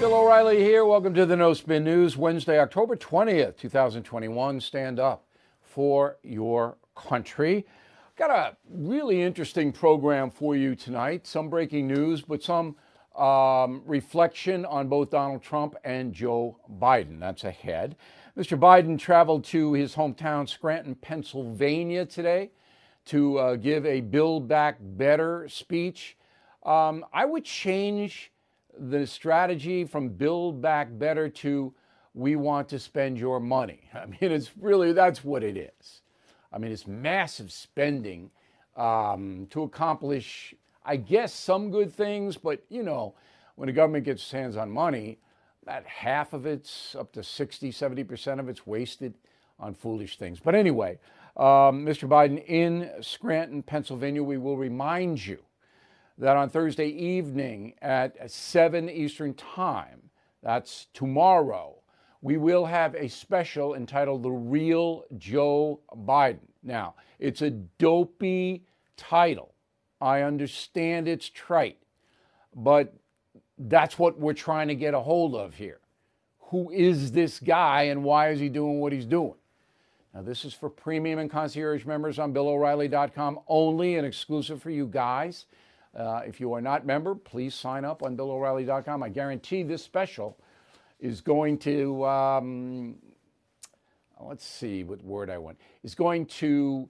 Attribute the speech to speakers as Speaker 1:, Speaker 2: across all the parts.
Speaker 1: Bill O'Reilly here. Welcome to the No Spin News, Wednesday, October 20th, 2021. Stand up for your country. Got a really interesting program for you tonight. Some breaking news, but some reflection on both Donald Trump and Joe Biden. That's ahead. Mr. Biden traveled to his hometown, Scranton, Pennsylvania today to give a Build Back Better speech. I would change the strategy from Build Back Better to we want to spend your money. I mean, it's really, that's what it is. I mean, it's massive spending to accomplish, I guess, some good things. But, you know, when the government gets its hands on money, about half of it's, up to 60, 70% of it's wasted on foolish things. But anyway, Mr. Biden in Scranton, Pennsylvania, we will remind you that on Thursday evening at 7 Eastern Time, that's tomorrow, we will have a special entitled The Real Joe Biden. Now, it's a dopey title. I understand it's trite, but that's what we're trying to get a hold of here. Who is this guy and why is he doing what he's doing? Now, this is for premium and concierge members on BillO'Reilly.com only and exclusive for you guys. If you are not a member, please sign up on BillO'Reilly.com. I guarantee this special is going to, let's see what word I want, is going to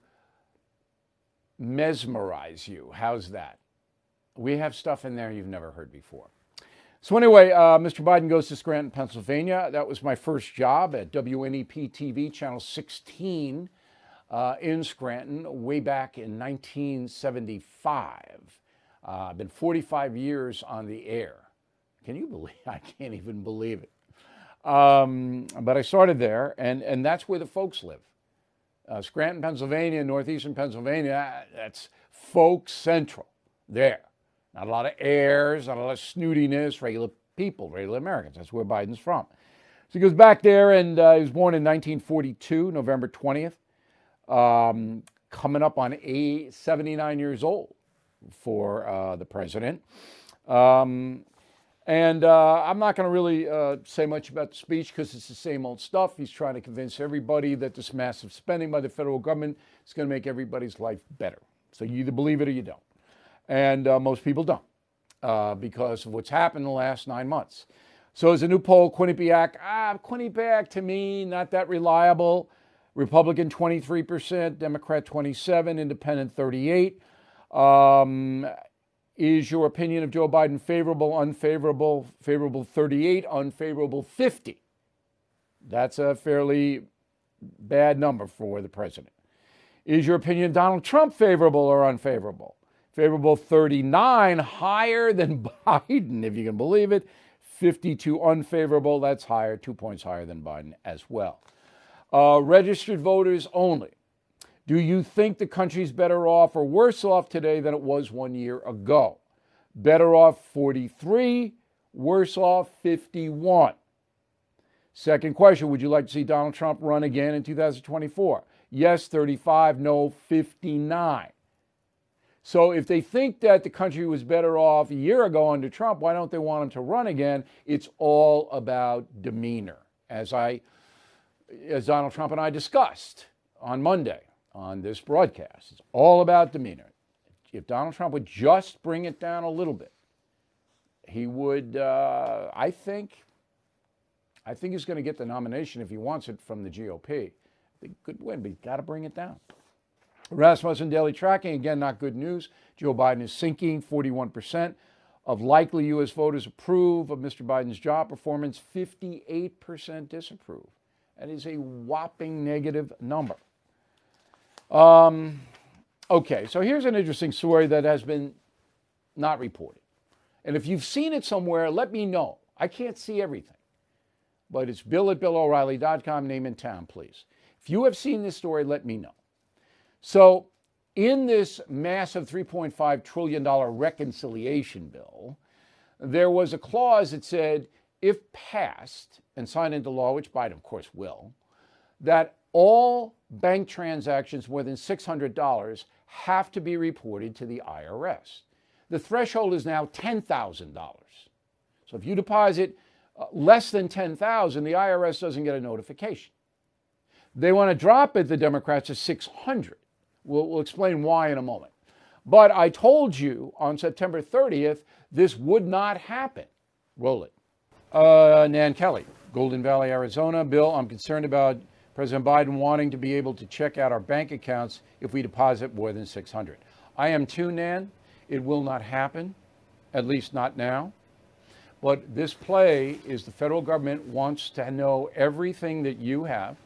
Speaker 1: mesmerize you. How's that? We have stuff in there you've never heard before. So anyway, Mr. Biden goes to Scranton, Pennsylvania. That was my first job at WNEP TV, Channel 16 in Scranton, way back in 1975. I've been 45 years on the air. Can you believe? I can't even believe it. But I started there, and that's where the folks live. Scranton, Pennsylvania, northeastern Pennsylvania, that's folk central there. Not a lot of airs, not a lot of snootiness, regular people, regular Americans. That's where Biden's from. So he goes back there, and he was born in 1942, November 20th, coming up on 79 years old for the president. And I'm not going to really say much about the speech because it's the same old stuff. He's trying to convince everybody that this massive spending by the federal government is going to make everybody's life better. So you either believe it or you don't. And most people don't because of what's happened in the last 9 months. So there's a new poll, Quinnipiac to me, not that reliable. Republican 23%, Democrat 27%, Independent 38%. Is your opinion of Joe Biden favorable, unfavorable? Favorable 38, unfavorable 50. That's a fairly bad number for the president. Is your opinion of Donald Trump favorable or unfavorable? Favorable 39, higher than Biden, if you can believe it. 52 unfavorable, that's higher, 2 points higher than Biden as well. Registered voters only. Do you think the country's better off or worse off today than it was 1 year ago? Better off 43, worse off 51. Second question, would you like to see Donald Trump run again in 2024? Yes, 35, no, 59. So if they think that the country was better off a year ago under Trump, why don't they want him to run again? It's all about demeanor, as Donald Trump and I discussed on Monday on this broadcast. It's all about demeanor. If Donald Trump would just bring it down a little bit, he would, I think he's going to get the nomination if he wants it from the GOP. He could win, but he's got to bring it down. Rasmussen Daily Tracking, again, not good news. Joe Biden is sinking. 41% of likely U.S. voters approve of Mr. Biden's job performance. 58% disapprove. That is a whopping negative number. Okay, so here's an interesting story that has been not reported. And if you've seen it somewhere, let me know. I can't see everything. But it's Bill at BillO'Reilly.com, name and town, please. If you have seen this story, let me know. So in this massive $3.5 trillion reconciliation bill, there was a clause that said, if passed and signed into law, which Biden, of course, will, that all bank transactions more than $600 have to be reported to the IRS. The threshold is now $10,000. So if you deposit less than 10,000, the IRS doesn't get a notification. They want to drop it, the Democrats, to 600. We'll explain why in a moment. But I told you on September 30th, this would not happen. Roll it. Nan Kelly, Golden Valley, Arizona. Bill, I'm concerned about President Biden wanting to be able to check out our bank accounts if we deposit more than 600. I am too, Nan. It will not happen, at least not now. But this play is the federal government wants to know everything that you have,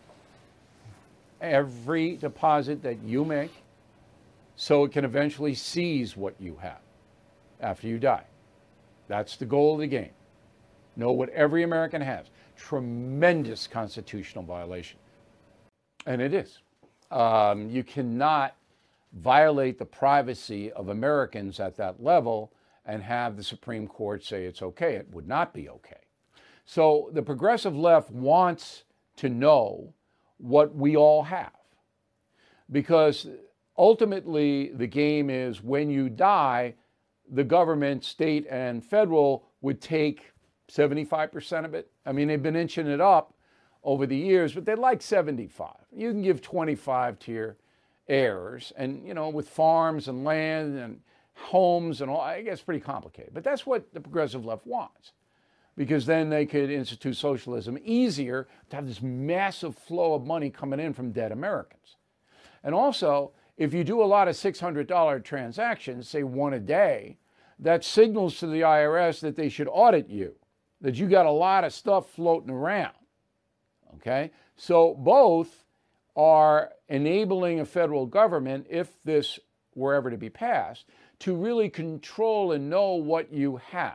Speaker 1: every deposit that you make, so it can eventually seize what you have after you die. That's the goal of the game. Know what every American has. Tremendous constitutional violation. And it is. You cannot violate the privacy of Americans at that level and have the Supreme Court say it's okay. It would not be okay. So the progressive left wants to know what we all have, because ultimately the game is when you die, the government, state and federal, would take 75% of it. I mean, they've been inching it up over the years, but they'd like 75. You can give 25 to your heirs, and with farms and land and homes and all, I guess pretty complicated. But that's what the progressive left wants, because then they could institute socialism easier to have this massive flow of money coming in from dead Americans. And also, if you do a lot of $600 transactions, say one a day, that signals to the IRS that they should audit you, that you got a lot of stuff floating around. Okay? So both are enabling a federal government, if this were ever to be passed, to really control and know what you have.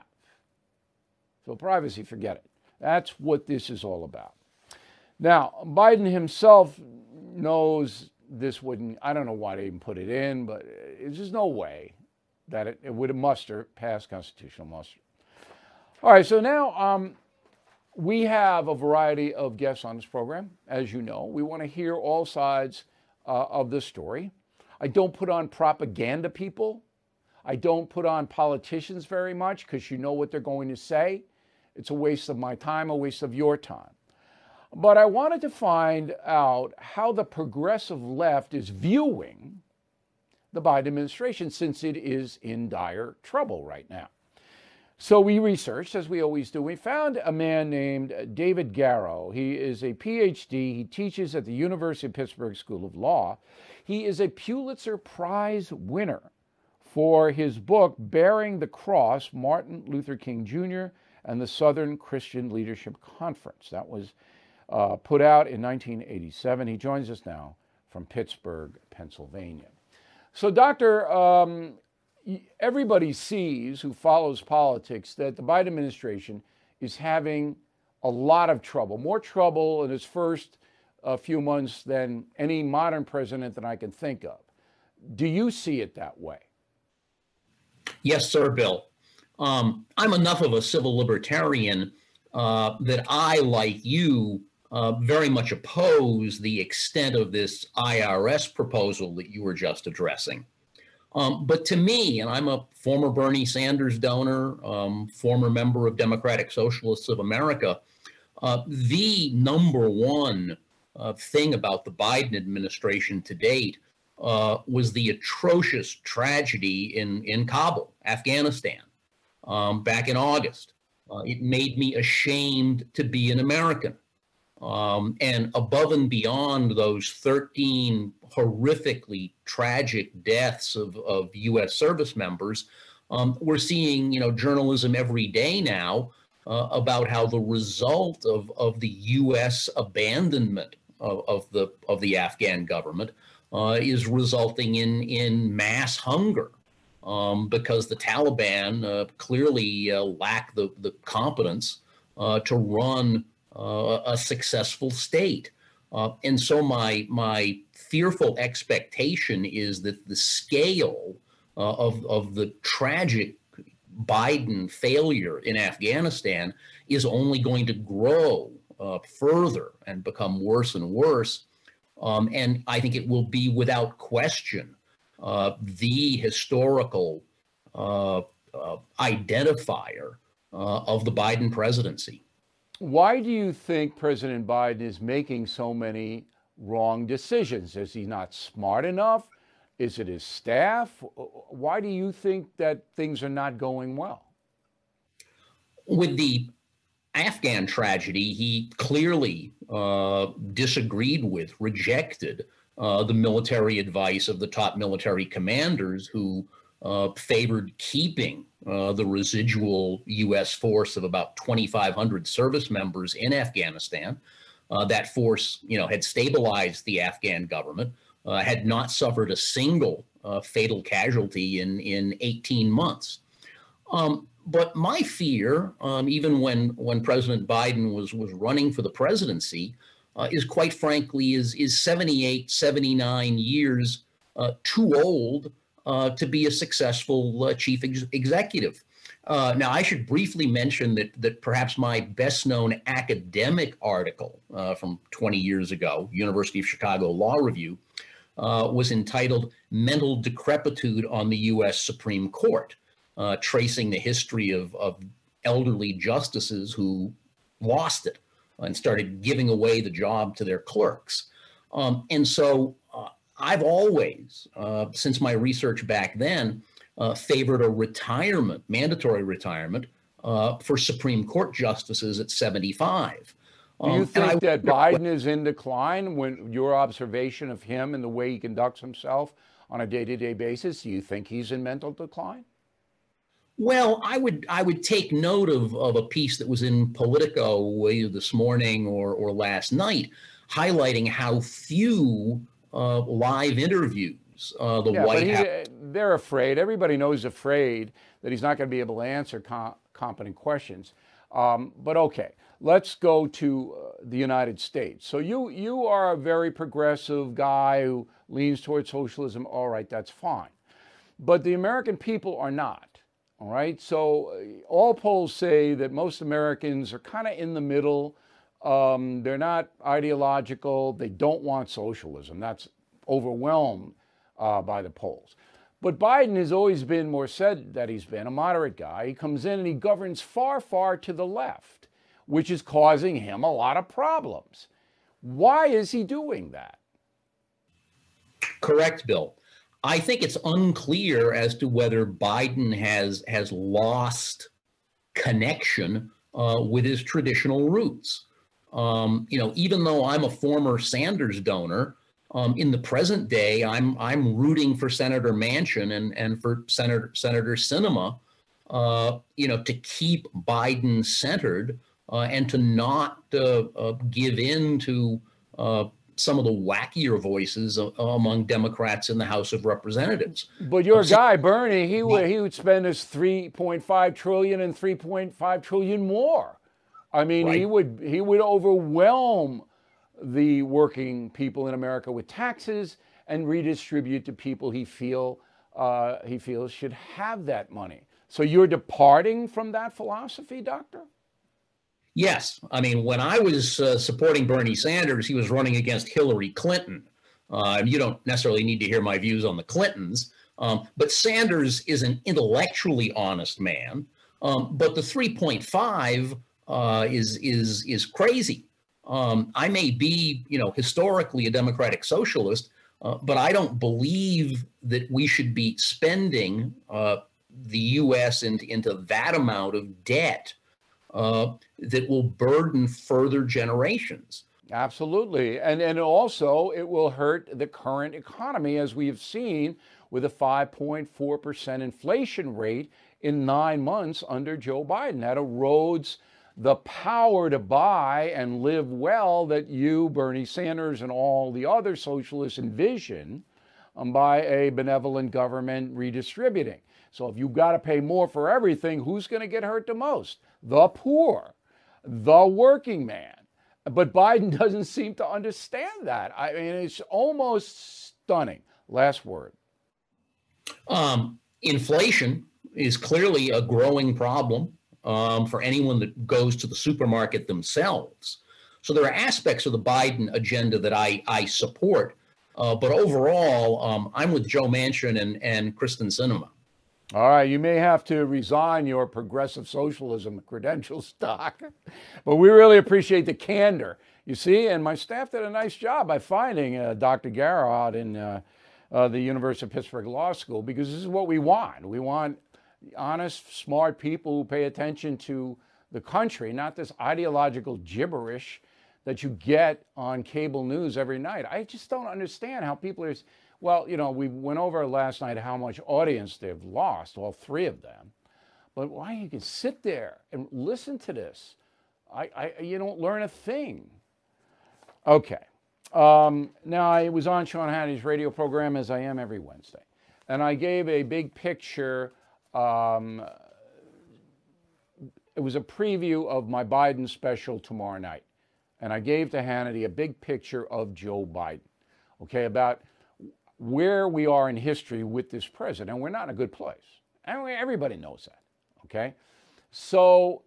Speaker 1: So privacy, forget it. That's what this is all about. Now, Biden himself knows this wouldn't, I don't know why they even put it in, but there's just no way that it would pass constitutional muster. All right, so now we have a variety of guests on this program. As you know, we want to hear all sides of the story. I don't put on propaganda people. I don't put on politicians very much, because you know what they're going to say. It's a waste of my time, a waste of your time. But I wanted to find out how the progressive left is viewing the Biden administration, since it is in dire trouble right now. So we researched, as we always do. We found a man named David Garrow. He is a PhD. He teaches at the University of Pittsburgh School of Law. He is a Pulitzer Prize winner for his book, Bearing the Cross, Martin Luther King Jr. and the Southern Christian Leadership Conference. That was put out in 1987. He joins us now from Pittsburgh, Pennsylvania. So, Doctor, everybody sees, who follows politics, that the Biden administration is having a lot of trouble, more trouble in its first few months than any modern president that I can think of. Do you see it that way?
Speaker 2: Yes, sir, Bill. I'm enough of a civil libertarian that I, like you, very much oppose the extent of this IRS proposal that you were just addressing. But to me, and I'm a former Bernie Sanders donor, former member of Democratic Socialists of America, the number one thing about the Biden administration to date was the atrocious tragedy in Kabul, Afghanistan, back in August. It made me ashamed to be an American. And above and beyond those 13 horrifically tragic deaths of U.S. service members, we're seeing, journalism every day now about how the result of the U.S. abandonment of the Afghan government is resulting in mass hunger, because the Taliban clearly lack the competence to run a successful state. And so my fearful expectation is that the scale of the tragic Biden failure in Afghanistan is only going to grow further and become worse and worse. And I think it will be, without question, the historical identifier of the Biden presidency.
Speaker 1: Why do you think President Biden is making so many wrong decisions? Is he not smart enough? Is it his staff? Why do you think that things are not going well?
Speaker 2: With the Afghan tragedy, he clearly disagreed with, rejected the military advice of the top military commanders who favored keeping the residual U.S. force of about 2,500 service members in Afghanistan. That force, had stabilized the Afghan government, had not suffered a single fatal casualty in 18 months. But my fear, even when President Biden was running for the presidency, is quite frankly is 78, 79 years too old to be a successful chief executive. Now, I should briefly mention that perhaps my best known academic article from 20 years ago, University of Chicago Law Review, was entitled "Mental Decrepitude on the U.S. Supreme Court," tracing the history of elderly justices who lost it and started giving away the job to their clerks. And so I've always, since my research back then, favored a retirement, mandatory retirement, for Supreme Court justices at 75.
Speaker 1: Do you think that Biden is in decline? When your observation of him and the way he conducts himself on a day-to-day basis, do you think he's in mental decline?
Speaker 2: Well, I would take note of a piece that was in Politico either this morning or last night, highlighting how few live interviews the White House.
Speaker 1: They're afraid. Everybody knows afraid that he's not going to be able to answer competent questions. But okay, let's go to the United States. So you are a very progressive guy who leans towards socialism. All right, that's fine. But the American people are not. All right. So all polls say that most Americans are kind of in the middle. They're not ideological. They don't want socialism. That's overwhelmed by the polls. But Biden has always been more said that he's been a moderate guy. He comes in and he governs far, far to the left, which is causing him a lot of problems. Why is he doing that?
Speaker 2: Correct, Bill. I think it's unclear as to whether Biden has lost connection with his traditional roots. Even though I'm a former Sanders donor, in the present day, I'm rooting for Senator Manchin and for Senator Sinema, to keep Biden centered and to not give in to some of the wackier voices among Democrats in the House of Representatives.
Speaker 1: But your guy, Bernie, he would spend his $3.5 trillion and $3.5 trillion more. I mean, right. he would overwhelm the working people in America with taxes and redistribute to people he feels should have that money. So you're departing from that philosophy, Doctor?
Speaker 2: Yes. I mean, when I was supporting Bernie Sanders, he was running against Hillary Clinton. You don't necessarily need to hear my views on the Clintons, but Sanders is an intellectually honest man. But the 3.5 is crazy. I may be, historically a democratic socialist, but I don't believe that we should be spending the U.S. into that amount of debt that will burden further generations.
Speaker 1: Absolutely. And also it will hurt the current economy, as we have seen with a 5.4% inflation rate in 9 months under Joe Biden. That erodes the power to buy and live well that you, Bernie Sanders, and all the other socialists envision by a benevolent government redistributing. So if you've got to pay more for everything, who's going to get hurt the most? The poor, the working man. But Biden doesn't seem to understand that. I mean, it's almost stunning. Last word.
Speaker 2: Inflation is clearly a growing problem for anyone that goes to the supermarket themselves. So there are aspects of the Biden agenda that I support. But overall, I'm with Joe Manchin and Kristen Sinema.
Speaker 1: All right, you may have to resign your progressive socialism credential stock, but we really appreciate the candor. You see, and my staff did a nice job by finding Dr. Garrow out in the University of Pittsburgh Law School, because this is what we want. We want honest, smart people who pay attention to the country, not this ideological gibberish that you get on cable news every night. I just don't understand how people are. Well, you know, we went over last night how much audience they've lost, all three of them. But why you can sit there and listen to this? You don't learn a thing. Okay. Now, I was on Sean Hannity's radio program, as I am every Wednesday, and I gave a big picture. It was a preview of my Biden special tomorrow night, and I gave to Hannity a big picture of Joe Biden, okay, about where we are in history with this president. We're not in a good place. And everybody knows that, okay? So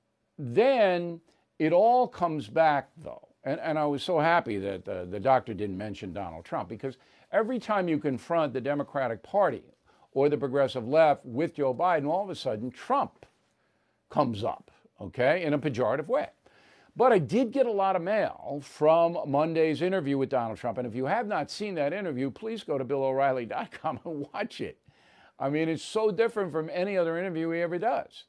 Speaker 1: then it all comes back, though. And I was so happy that the doctor didn't mention Donald Trump, because every time you confront the Democratic Party or the progressive left with Joe Biden, all of a sudden Trump comes up, okay, in a pejorative way. But I did get a lot of mail from Monday's interview with Donald Trump. And if you have not seen that interview, please go to BillO'Reilly.com and watch it. I mean, it's so different from any other interview he ever does.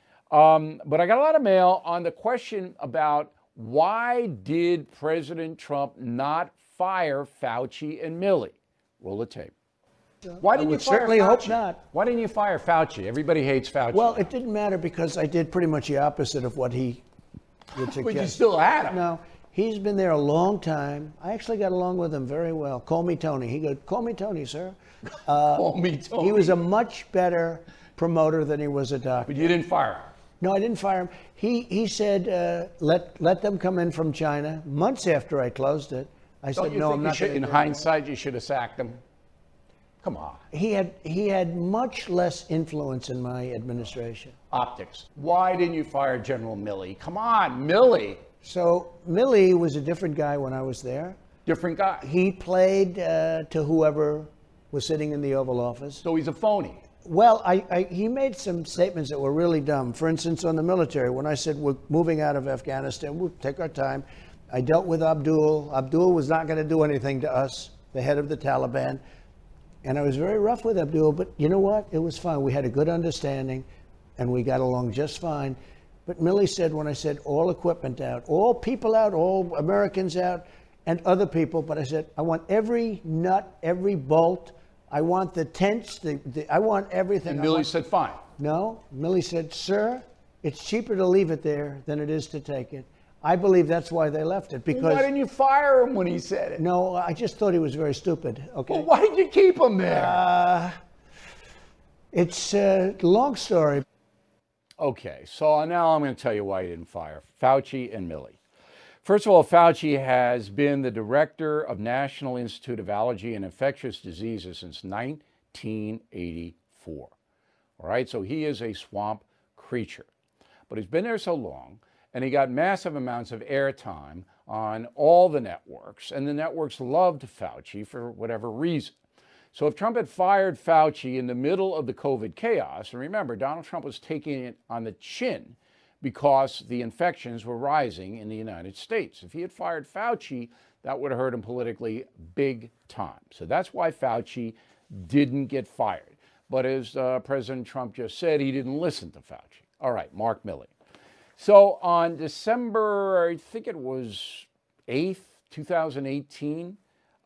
Speaker 1: But I got a lot of mail on the question about why did President Trump not fire Fauci and Milley? Roll the tape. Why didn't you fire
Speaker 3: certainly
Speaker 1: Fauci?
Speaker 3: hope not.
Speaker 1: Why didn't you fire Fauci? Everybody hates Fauci.
Speaker 3: Well, it didn't matter because I did pretty much the opposite of what he would suggest.
Speaker 1: But you still had him.
Speaker 3: No, he's been there a long time. I actually got along with him very well. Call me Tony. He goes, call me Tony, sir.
Speaker 1: Call me Tony.
Speaker 3: He was a much better promoter than he was a doctor.
Speaker 1: But you didn't fire him.
Speaker 3: No, I didn't fire him. He said, let them come in from China. Months after I closed it, I
Speaker 1: Don't
Speaker 3: said,
Speaker 1: you
Speaker 3: no,
Speaker 1: think
Speaker 3: I'm
Speaker 1: you
Speaker 3: not
Speaker 1: should,
Speaker 3: going to
Speaker 1: in hindsight, you should have sacked him? Come on.
Speaker 3: He had much less influence in my administration.
Speaker 1: Optics. Why didn't you fire General Milley? Come on, Milley.
Speaker 3: So Milley was a different guy when I was there.
Speaker 1: Different guy.
Speaker 3: He played to whoever was sitting in the Oval Office.
Speaker 1: So he's a phony.
Speaker 3: Well, he made some statements that were really dumb. For instance, on the military, when I said we're moving out of Afghanistan, we'll take our time. I dealt with Abdul. Abdul was not going to do anything to us, the head of the Taliban. And I was very rough with Abdul, but you know what? It was fine. We had a good understanding, and we got along just fine. But Milley said, when I said all equipment out, all people out, all Americans out, and other people, but I said, I want every nut, every bolt. I want the tents, I want everything.
Speaker 1: And Milley said, fine.
Speaker 3: No, Milley said, sir, it's cheaper to leave it there than it is to take it. I believe that's why they left it. Because
Speaker 1: Why didn't you fire him when he said it?
Speaker 3: No, I just thought he was very stupid. Okay.
Speaker 1: Well, why did you keep him there?
Speaker 3: It's a long story.
Speaker 1: Okay, so now I'm going to tell you why he didn't fire Fauci and Milley. First of all, Fauci has been the director of National Institute of Allergy and Infectious Diseases since 1984. All right, so he is a swamp creature. But he's been there so long, and he got massive amounts of airtime on all the networks, and the networks loved Fauci for whatever reason. So if Trump had fired Fauci in the middle of the COVID chaos, and remember, Donald Trump was taking it on the chin because the infections were rising in the United States. If he had fired Fauci, that would have hurt him politically big time. So that's why Fauci didn't get fired. But as President Trump just said, he didn't listen to Fauci. All right, Mark Milley. So on December, I think it was 8th, 2018,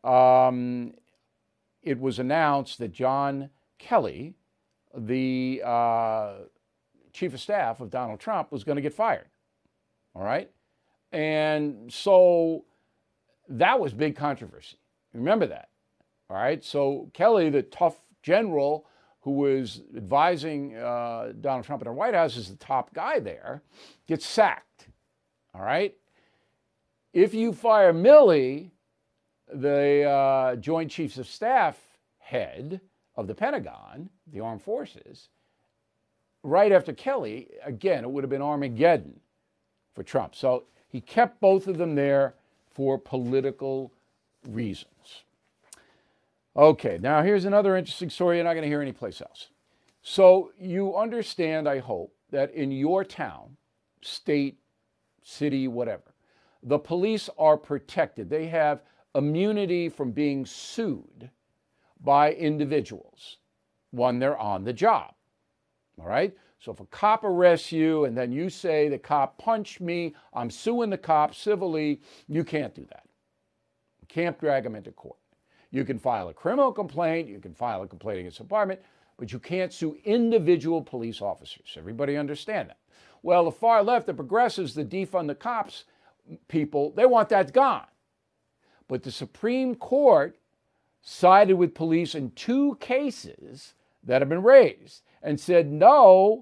Speaker 1: it was announced that John Kelly, the chief of staff of Donald Trump, was going to get fired. All right? And so that was big controversy. Remember that. All right? So Kelly, the tough general who was advising Donald Trump in the White House as the top guy there, gets sacked. All right? If you fire Milley, the Joint Chiefs of Staff head of the Pentagon, the Armed Forces, right after Kelly, again, it would have been Armageddon for Trump. So he kept both of them there for political reasons. Okay, now here's another interesting story you're not going to hear anyplace else. So you understand, I hope, that in your town, state, city, whatever, the police are protected. They have immunity from being sued by individuals when they're on the job. All right? So if a cop arrests you and then you say the cop punched me, I'm suing the cop civilly, you can't do that. You can't drag him into court. You can file a criminal complaint, you can file a complaint against the department, but you can't sue individual police officers. Everybody understand that? Well, the far left, the progressives, the defund the cops people, they want that gone. But the Supreme Court sided with police in 2 cases that have been raised and said, no,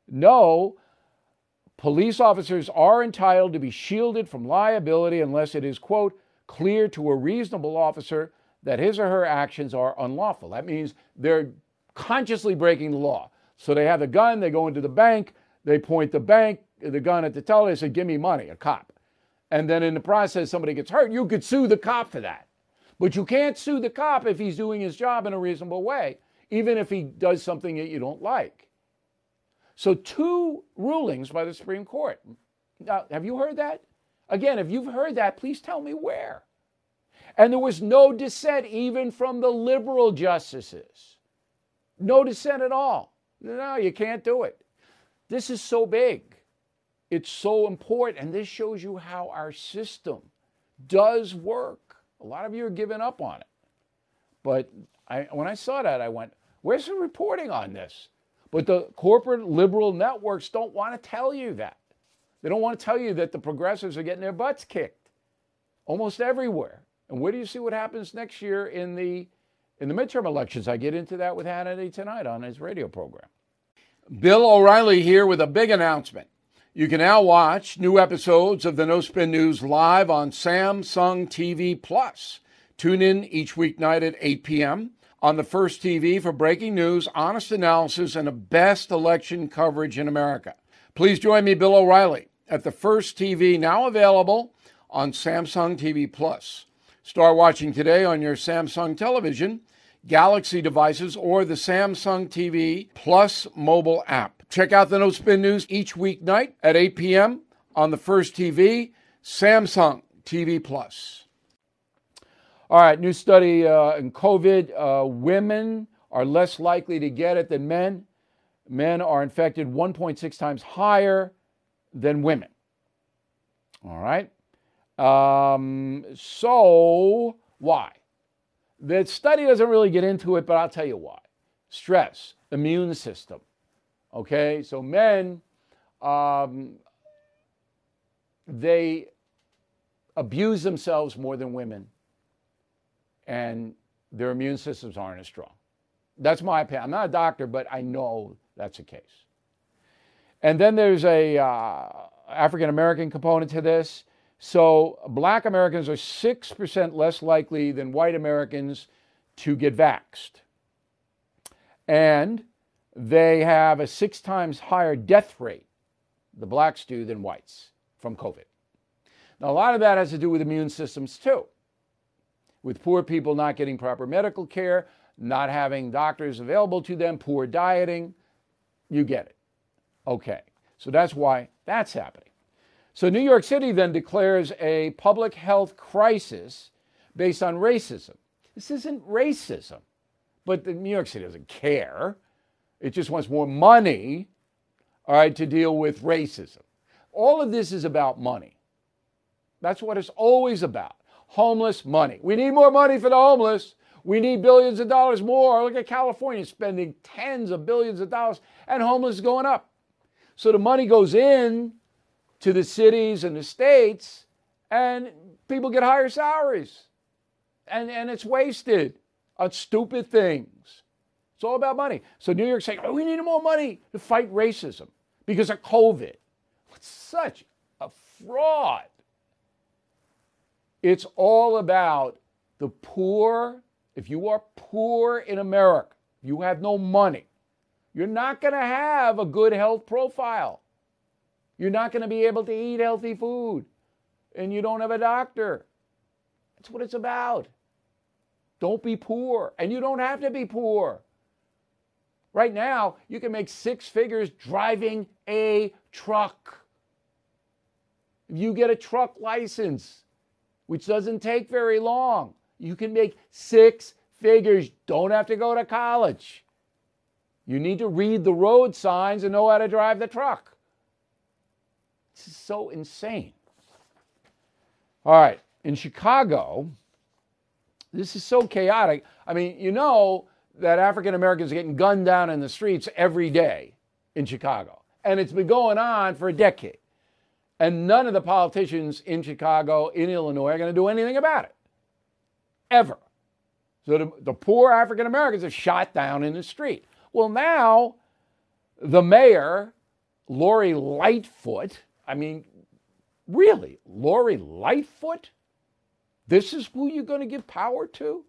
Speaker 1: police officers are entitled to be shielded from liability unless it is, quote, clear to a reasonable officer that his or her actions are unlawful. That means they're consciously breaking the law. So they have a gun, they go into the bank, they point the gun at the teller, they say, give me money, a cop. And then in the process, somebody gets hurt, you could sue the cop for that. But you can't sue the cop if he's doing his job in a reasonable way, even if he does something that you don't like. So 2 rulings by the Supreme Court. Now, have you heard that? Again, if you've heard that, please tell me where. And there was no dissent even from the liberal justices. No dissent at all. No, you can't do it. This is so big. It's so important. And this shows you how our system does work. A lot of you are giving up on it. But when I saw that, I went, where's the reporting on this? But the corporate liberal networks don't want to tell you that. They don't want to tell you that the progressives are getting their butts kicked almost everywhere. And where do you see what happens next year in the midterm elections? I get into that with Hannity tonight on his radio program. Bill O'Reilly here with a big announcement. You can now watch new episodes of the No Spin News live on Samsung TV Plus. Tune in each weeknight at 8 p.m. on the First TV for breaking news, honest analysis, and the best election coverage in America. Please join me, Bill O'Reilly, at the First TV, now available on Samsung TV Plus. Start watching today on your Samsung television, Galaxy devices, or the Samsung TV Plus mobile app. Check out the No Spin News each weeknight at 8 p.m. on the First TV, Samsung TV Plus. All right, new study in COVID. Women are less likely to get it than men. Men are infected 1.6 times higher than women. All right. So why? The study doesn't really get into it, but I'll tell you why. Stress, immune system. Okay, so men, they abuse themselves more than women, and their immune systems aren't as strong. That's my opinion. I'm not a doctor, but I know that's the case. And then there's a African-American component to this. So black Americans are 6% less likely than white Americans to get vaxxed. And they have a 6 times higher death rate, the blacks do, than whites from COVID. Now, a lot of that has to do with immune systems too, with poor people not getting proper medical care, not having doctors available to them, poor dieting. You get it. Okay, so that's why that's happening. So New York City then declares a public health crisis based on racism. This isn't racism, but New York City doesn't care. It just wants more money, all right, to deal with racism. All of this is about money. That's what it's always about. Homeless money. We need more money for the homeless. We need billions of dollars more. Look at California spending tens of billions of dollars, and homeless is going up. So the money goes in to the cities and the states, and people get higher salaries. And it's wasted on stupid things. It's all about money. So New York's saying, oh, we need more money to fight racism because of COVID. It's such a fraud. It's all about the poor. If you are poor in America, you have no money, you're not going to have a good health profile. You're not going to be able to eat healthy food, and you don't have a doctor. That's what it's about. Don't be poor, and you don't have to be poor. Right now, you can make 6 figures driving a truck. If you get a truck license, which doesn't take very long, you can make 6 figures. Don't have to go to college. You need to read the road signs and know how to drive the truck. This is so insane. All right, in Chicago, this is so chaotic. I mean, you know that African Americans are getting gunned down in the streets every day in Chicago. And it's been going on for a decade. And none of the politicians in Chicago, in Illinois, are going to do anything about it. Ever. So the poor African Americans are shot down in the street. Well, now the mayor, Lori Lightfoot, I mean, really, Lori Lightfoot? This is who you're going to give power to?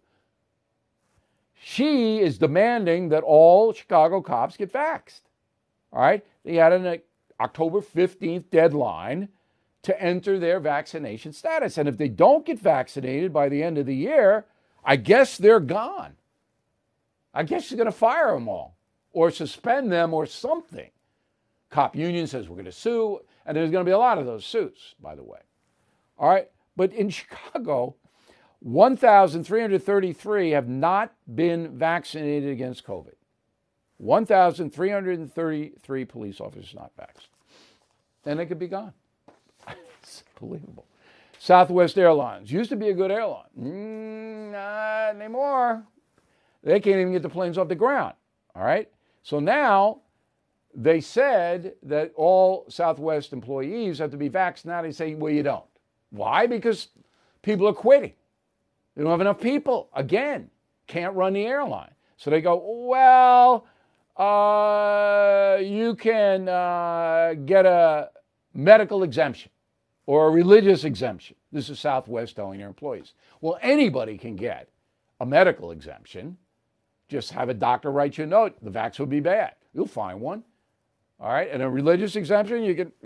Speaker 1: She is demanding that all Chicago cops get vaxxed. All right? They had an October 15th deadline to enter their vaccination status. And if they don't get vaccinated by the end of the year, I guess they're gone. I guess she's going to fire them all or suspend them or something. Cop union says we're going to sue, and there's going to be a lot of those suits, by the way. All right? But in Chicago, 1,333 have not been vaccinated against COVID. 1,333 police officers not vaxxed. Then they could be gone. It's unbelievable. Southwest Airlines used to be a good airline. Not anymore. They can't even get the planes off the ground. All right? So now they said that all Southwest employees have to be vaxxed. Now they say, well, you don't. Why? Because people are quitting. They don't have enough people. Again, can't run the airline. So they go, well, you can get a medical exemption or a religious exemption. This is Southwest telling their employees. Well, anybody can get a medical exemption. Just have a doctor write you a note. The vax will be bad. You'll find one. All right. And a religious exemption, you can,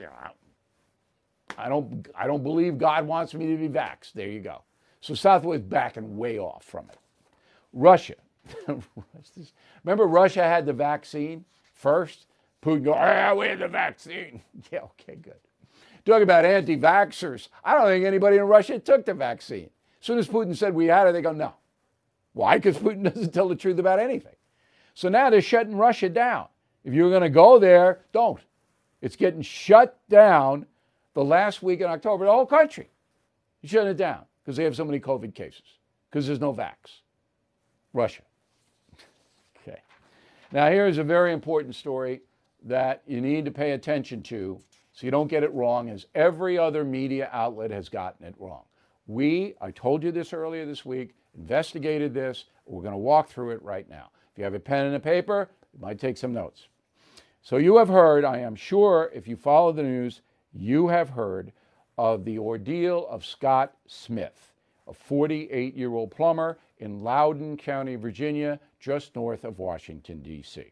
Speaker 1: I don't believe God wants me to be vaxxed. There you go. So Southwest backing way off from it. Russia. Remember Russia had the vaccine first? Putin go, we had the vaccine. Yeah, okay, good. Talking about anti-vaxxers. I don't think anybody in Russia took the vaccine. As soon as Putin said we had it, they go, no. Why? Because Putin doesn't tell the truth about anything. So now they're shutting Russia down. If you're going to go there, don't. It's getting shut down the last week in October, the whole country. You're shutting it down because they have so many COVID cases, because there's no vax. Russia. Okay. Now here's a very important story that you need to pay attention to so you don't get it wrong, as every other media outlet has gotten it wrong. I told you this earlier this week, investigated this. We're going to walk through it right now. If you have a pen and a paper, you might take some notes. So you have heard, I am sure, if you follow the news, you have heard of the ordeal of Scott Smith, a 48-year-old plumber in Loudoun County, Virginia, just north of Washington, D.C.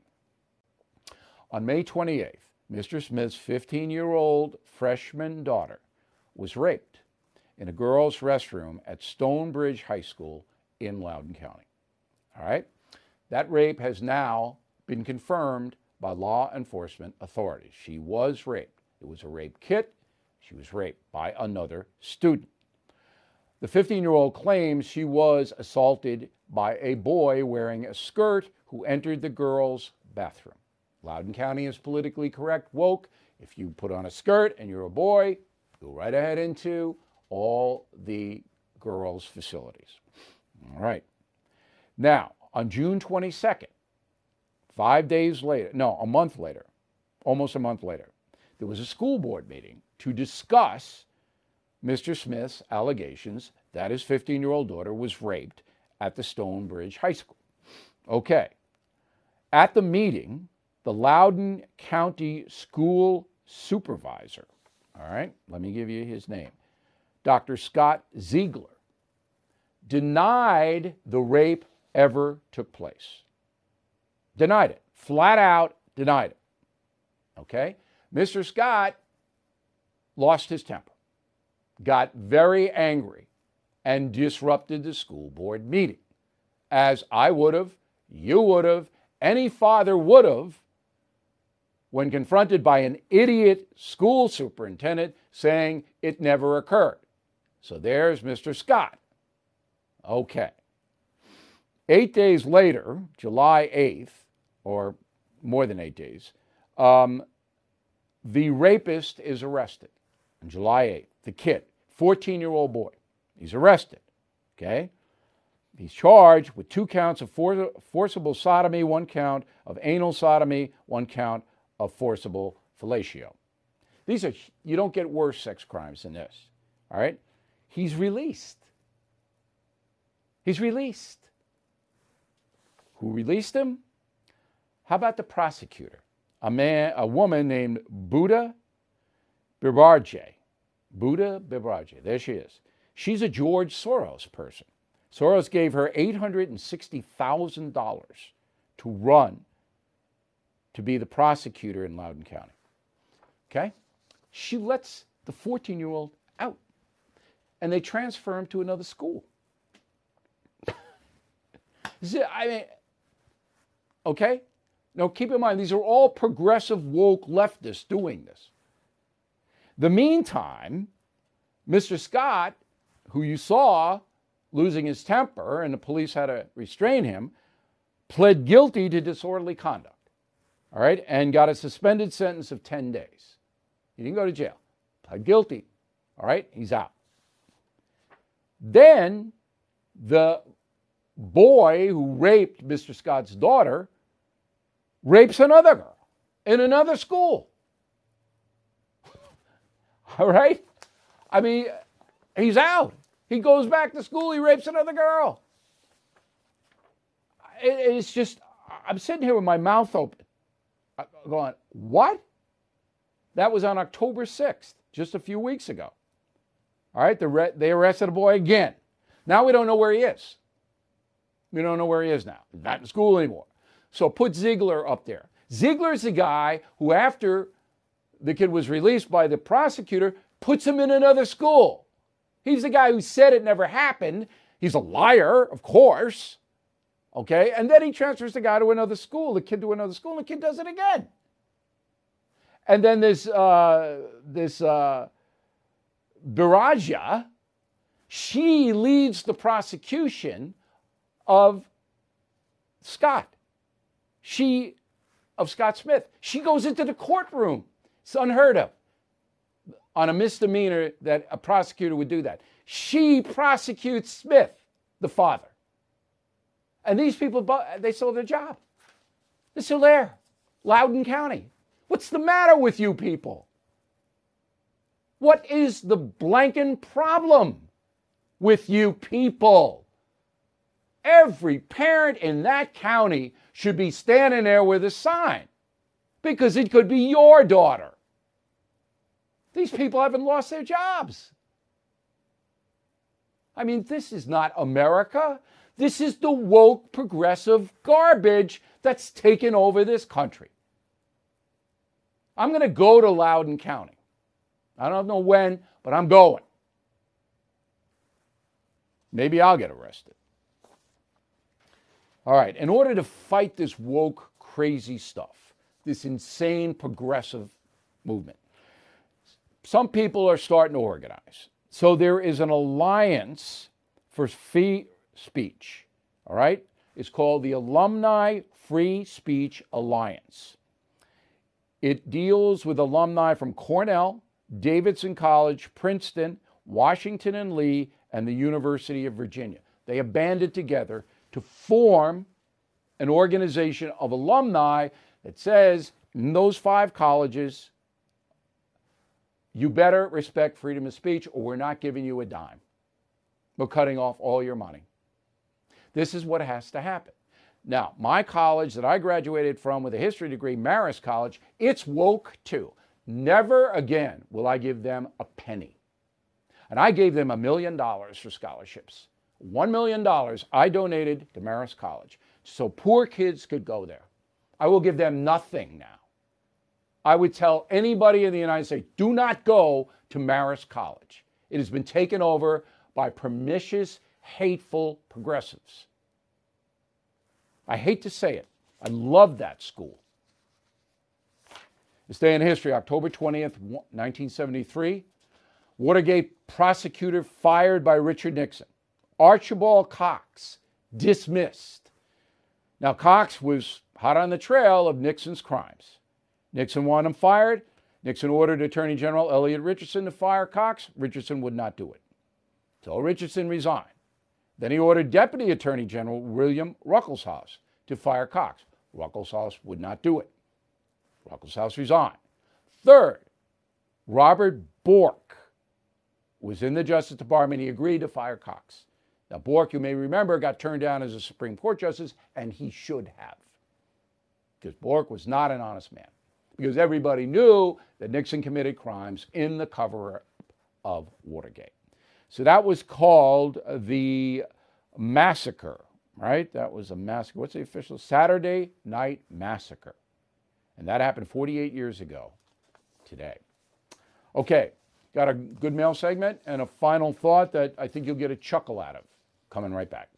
Speaker 1: On May 28th, Mr. Smith's 15-year-old freshman daughter was raped in a girls' restroom at Stonebridge High School in Loudoun County. All right? That rape has now been confirmed by law enforcement authorities. She was raped. It was a rape kit. She was raped by another student. The 15-year-old claims she was assaulted by a boy wearing a skirt who entered the girls' bathroom. Loudoun County is politically correct, woke. If you put on a skirt and you're a boy, go right ahead into all the girls' facilities. All right. Now, on June 22nd, a month later, almost a month later, there was a school board meeting to discuss Mr. Smith's allegations that his 15-year-old daughter was raped at the Stonebridge High School. Okay. At the meeting, the Loudoun County School Supervisor, all right, let me give you his name, Dr. Scott Ziegler, denied the rape ever took place. Denied it. Flat out denied it. Okay? Mr. Scott lost his temper, got very angry, and disrupted the school board meeting, as I would have, you would have, any father would have when confronted by an idiot school superintendent saying it never occurred. So there's Mr. Scott. Okay. 8 days later, July 8th, or more than 8 days, the rapist is arrested on July 8th. The kid, 14-year-old boy, he's arrested. Okay? He's charged with 2 counts of forcible sodomy, 1 count of anal sodomy, 1 count of forcible fellatio. These are, you don't get worse sex crimes than this. All right? He's released. He's released. Who released him? How about the prosecutor? A woman named Buddha Bibarjee. Buddha Bibarjee. There she is. She's a George Soros person. Soros gave her $860,000 to run to be the prosecutor in Loudoun County. Okay? She lets the 14-year-old out, and they transfer him to another school. I mean, okay? Now, keep in mind, these are all progressive, woke leftists doing this. The meantime, Mr. Scott, who you saw losing his temper and the police had to restrain him, pled guilty to disorderly conduct, all right, and got a suspended sentence of 10 days. He didn't go to jail. Pled guilty, all right, he's out. Then the boy who raped Mr. Scott's daughter rapes another girl in another school. All right? I mean, he's out. He goes back to school, he rapes another girl. It's just, I'm sitting here with my mouth open, going, what? That was on October 6th, just a few weeks ago. All right, they arrested a boy again. Now we don't know where he is. We don't know where he is now. He's not in school anymore. So put Ziegler up there. Ziegler's the guy who, after the kid was released by the prosecutor, puts him in another school. He's the guy who said it never happened. He's a liar, of course. Okay? And then he transfers the guy to another school, the kid to another school, and the kid does it again. And then this Biraja, she leads the prosecution of Scott. Of Scott Smith. She goes into the courtroom. It's unheard of on a misdemeanor that a prosecutor would do that. She prosecutes Smith, the father. And these people, they sold their job. They're still there. Loudoun County. What's the matter with you people? What is the blanking problem with you people? Every parent in that county should be standing there with a sign because it could be your daughter. These people haven't lost their jobs. I mean, this is not America. This is the woke progressive garbage that's taken over this country. I'm going to go to Loudoun County. I don't know when, but I'm going. Maybe I'll get arrested. All right, in order to fight this woke, crazy stuff, this insane progressive movement, some people are starting to organize. So there is an alliance for free speech, all right? It's called the Alumni Free Speech Alliance. It deals with alumni from Cornell, Davidson College, Princeton, Washington and Lee, and the University of Virginia. They have banded together to form an organization of alumni that says, in those 5 colleges, you better respect freedom of speech or we're not giving you a dime. We're cutting off all your money. This is what has to happen. Now, my college that I graduated from with a history degree, Marist College, it's woke too. Never again will I give them a penny. And I gave them $1 million for scholarships. $1 million I donated to Marist College so poor kids could go there. I will give them nothing now. I would tell anybody in the United States, do not go to Marist College. It has been taken over by pernicious, hateful progressives. I hate to say it, I love that school. This day in history, October 20th, 1973, Watergate prosecutor fired by Richard Nixon. Archibald Cox dismissed. Now, Cox was hot on the trail of Nixon's crimes. Nixon wanted him fired. Nixon ordered Attorney General Elliot Richardson to fire Cox. Richardson would not do it. So Richardson resigned. Then he ordered Deputy Attorney General William Ruckelshaus to fire Cox. Ruckelshaus would not do it. Ruckelshaus resigned. Third, Robert Bork was in the Justice Department. He agreed to fire Cox. Now, Bork, you may remember, got turned down as a Supreme Court justice, and he should have, because Bork was not an honest man, because everybody knew that Nixon committed crimes in the cover-up of Watergate. So that was called the massacre, right? That was a massacre. What's the official? Saturday Night Massacre. And that happened 48 years ago today. Okay, got a good mail segment and a final thought that I think you'll get a chuckle out of. Coming right back.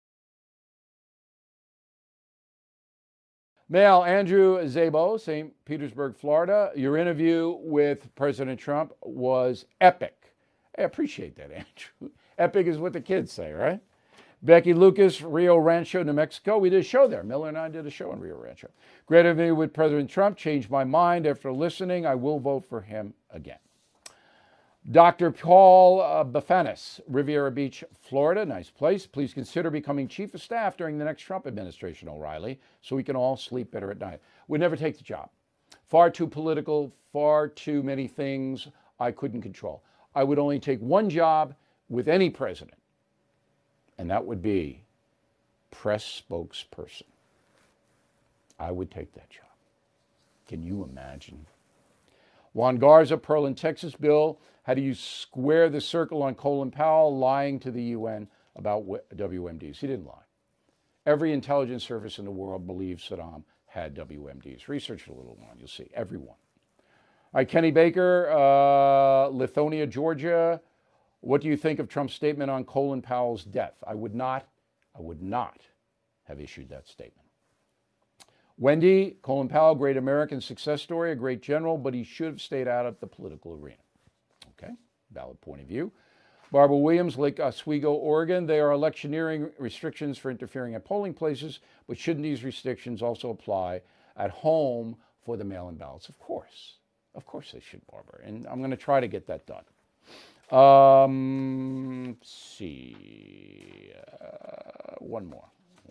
Speaker 1: Mail, Andrew Zabo, St. Petersburg, Florida. Your interview with President Trump was epic. I appreciate that, Andrew. Epic is what the kids say, right? Becky Lucas, Rio Rancho, New Mexico. We did a show there. Miller and I did a show in Rio Rancho. Great interview with President Trump. Changed my mind after listening. I will vote for him again. Dr. Paul Bafanis, Riviera Beach, Florida. Nice place. Please consider becoming chief of staff during the next Trump administration, O'Reilly, so we can all sleep better at night. Would never take the job. Far too political, far too many things I couldn't control. I would only take one job with any president, and that would be press spokesperson. I would take that job. Can you imagine? Juan Garza, Pearland, Texas. Bill, how do you square the circle on Colin Powell lying to the UN about WMDs? He didn't lie. Every intelligence service in the world believes Saddam had WMDs. Research it a little more, you'll see. Everyone. All right, Kenny Baker, Lithonia, Georgia. What do you think of Trump's statement on Colin Powell's death? I would not have issued that statement. Wendy, Colin Powell, great American success story, a great general, but he should have stayed out of the political arena. Okay, valid point of view. Barbara Williams, Lake Oswego, Oregon. They are electioneering restrictions for interfering at polling places, but shouldn't these restrictions also apply at home for the mail-in ballots? Of course they should, Barbara, and I'm going to try to get that done. Let's see, one more,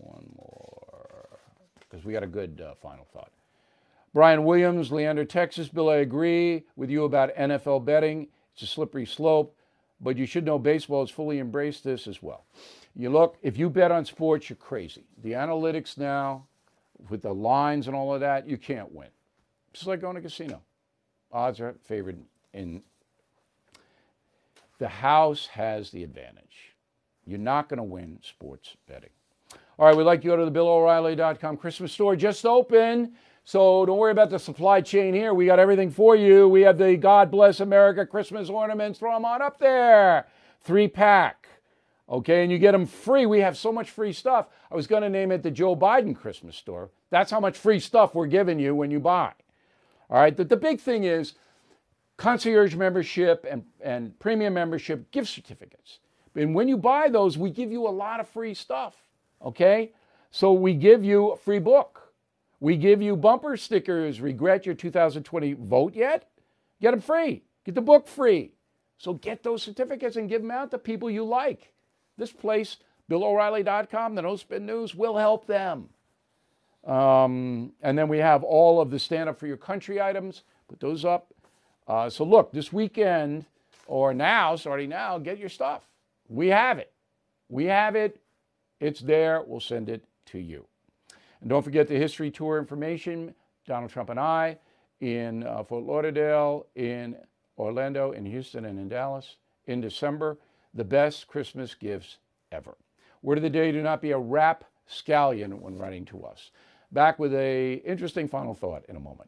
Speaker 1: because we got a good final thought. Brian Williams, Leander, Texas. Bill, I agree with you about NFL betting. It's a slippery slope, but you should know baseball has fully embraced this as well. You look, if you bet on sports, you're crazy. The analytics now, with the lines and all of that, you can't win. It's like going to a casino. Odds are favored in. The house has the advantage. You're not going to win sports betting. All right, we'd like you to go to the BillO'Reilly.com Christmas store. Just open, so don't worry about the supply chain here. We got everything for you. We have the God Bless America Christmas ornaments. Throw them on up there. 3-pack. Okay, and you get them free. We have so much free stuff. I was going to name it the Joe Biden Christmas store. That's how much free stuff we're giving you when you buy. All right, the big thing is concierge membership and premium membership gift certificates. And when you buy those, we give you a lot of free stuff, okay? So we give you a free book. We give you bumper stickers. Regret your 2020 vote yet? Get them free. Get the book free. So get those certificates and give them out to people you like. This place, BillO'Reilly.com, the No Spin News, will help them. And then we have all of the Stand Up for Your Country items. Put those up. So look, this weekend, or now, starting now, get your stuff. We have it. We have it. It's there. We'll send it to you. And don't forget the history tour information, Donald Trump and I, in Fort Lauderdale, in Orlando, in Houston, and in Dallas in December. The best Christmas gifts ever. Word of the day, do not be a rapscallion when writing to us. Back with a interesting final thought in a moment.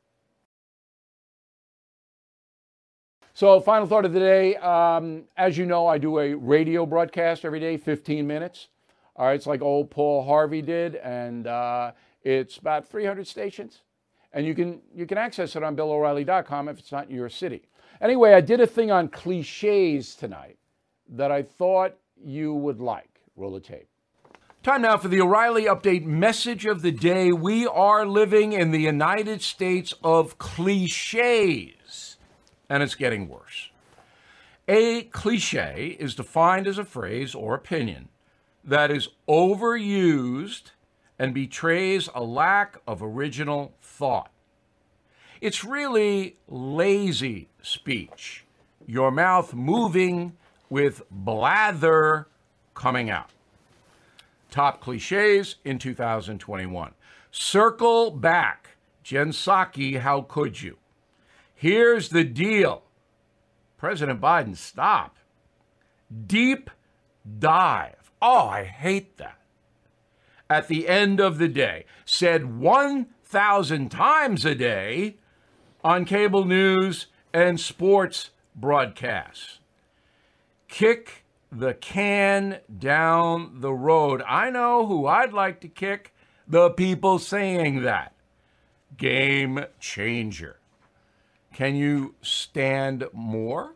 Speaker 1: So, final thought of the day. As you know, I do a radio broadcast every day, 15 minutes. All right, it's like old Paul Harvey did, and It's about 300 stations, and you can access it on BillO'Reilly.com if it's not in your city. Anyway, I did a thing on cliches tonight that I thought you would like. Roll the tape. Time now for the O'Reilly Update message of the day. We are living in the United States of cliches, and it's getting worse. A cliche is defined as a phrase or opinion that is overused and betrays a lack of original thought. It's really lazy speech, your mouth moving with blather coming out. Top cliches in 2021. Circle back. Jen Psaki, how could you? Here's the deal. President Biden, stop. Deep dive. Oh, I hate that. At the end of the day, said 1,000 times a day on cable news and sports broadcasts. Kick the can down the road. I know who I'd like to kick, the people saying that. Game changer. Can you stand more?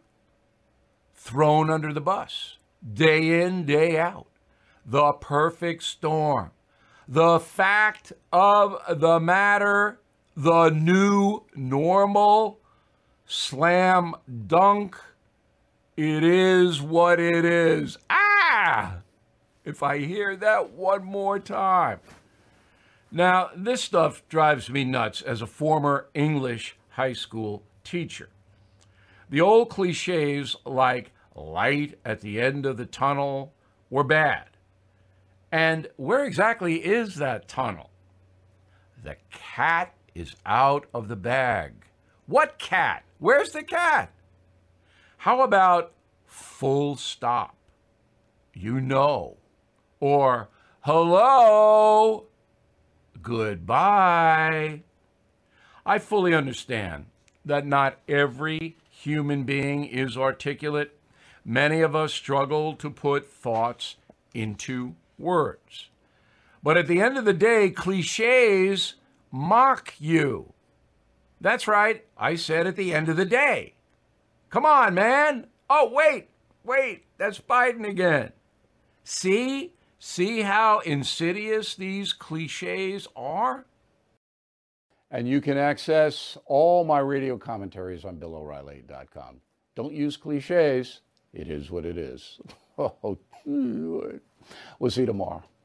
Speaker 1: Thrown under the bus. Day in, day out. The perfect storm. The fact of the matter, the new normal. Slam dunk. It is what it is. If I hear that one more time. Now, this stuff drives me nuts as a former English high school teacher. The old cliches like light at the end of the tunnel were bad. And where exactly is that tunnel? The cat is out of the bag. What cat? Where's the cat? How about full stop? You know. Or hello, goodbye. I fully understand that not every human being is articulate. Many of us struggle to put thoughts into words. But at the end of the day, cliches mock you. That's right. I said at the end of the day. Come on, man. Oh, wait, that's Biden again. See how insidious these cliches are? And you can access all my radio commentaries on BillO'Reilly.com. Don't use cliches. It is what it is. We'll see you tomorrow.